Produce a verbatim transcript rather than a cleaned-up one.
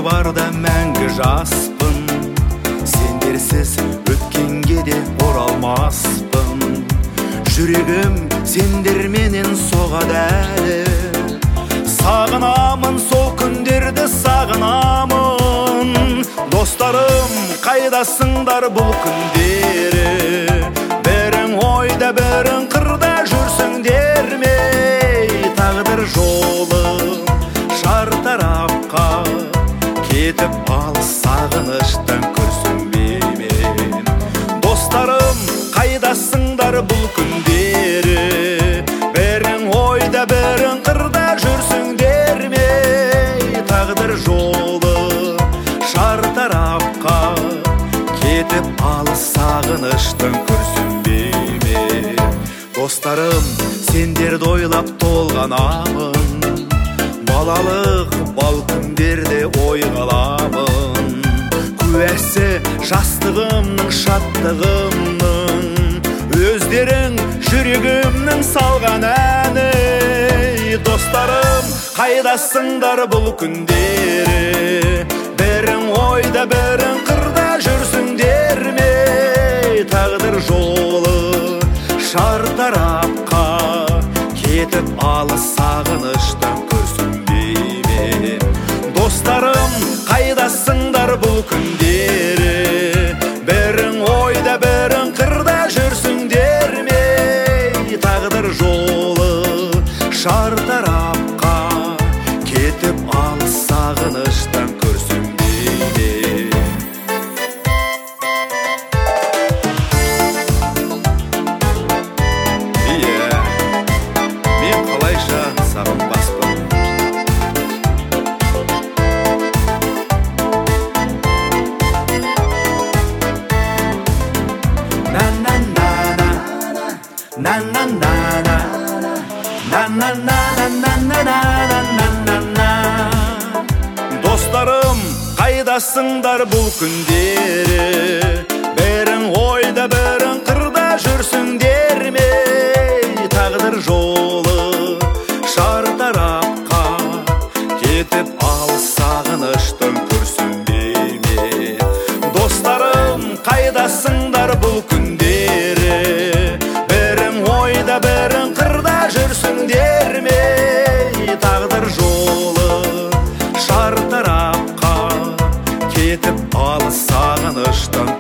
барда мәңгі жаспын, сендерсіз өткенге де оралмаспын. Жүрегім сендерменен соғады әлі, сағынамын сол күндерді сағынамын. Достарым, қайдасыңдар бұл күндері? Бірің ойда, бірің қырда жүрсіңдер ме? Тағдыр жолы шартарапқа кетіп алыс, сағыныштан күрсінбеймен. Достарым, қайдасыңдар бұл күндері? Бірің ойда, бірің қырда жүрсіңдер ме? Тағдыр жолы шартарапқа кетіп алыс, сағыныштан күрсінбеймен. Достарым, сендерді ойлап толғанамын, балалық бал күндерде ойға аламын. Куәсі жастығымның, шаттығымның, өздерің жүрегімнің салған әні. Достарым, қайдасыңдар бұл күндері? Бірің ойда, бірің қырда жүрсіңдер ме? Тағдыр жолы шартарапқа кетіп алыс, сағыныштан күрсінбеймен. Достарым, қайдасыңдар бұл күндері? Бірің ойда, бірің қырда жүрсіңдер ме? Тағдыр жолы шартарапқа кетіп алыс, сағыныштан күрсінбеймен. Иә, мен қалайша сағынбаспын. Достарым, қайдасыңдар бұл күндері? Бірің ойда, бірің қырда жүрсіңдер ме? Тағдыр жолы шартарапқа кетіп алыс, сағыныштан күрсінбеймен. Достарым, қайдасыңдар бұл күндері? Бірің ойда, бірің қырда жүрсіңдер ме? Тағдыр жолы шартарапқа кетіп алыс, сағыныштан